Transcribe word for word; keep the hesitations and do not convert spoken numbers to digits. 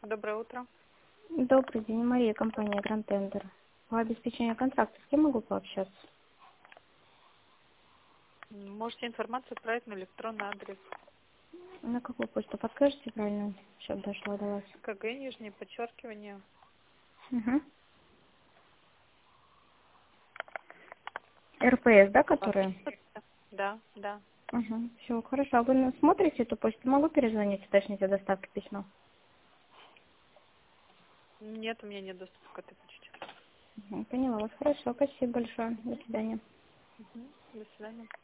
Доброе утро. Добрый день, Мария, компания Grand Tender. По обеспечению контракта с кем могу пообщаться? Можете информацию отправить на электронный адрес. На какую почту подскажете правильно, чтобы дошло до вас? КГ, нижнее подчеркивание. Угу. РПС, да, которая? Да, да. Угу. Все, хорошо. А вы на- смотрите эту почту? Могу перезвонить, уточнить о доставке письма? Нет, у меня нет доступа к этой почте. Угу. Поняла вас. Хорошо, спасибо большое. До свидания. Мгм. До свидания.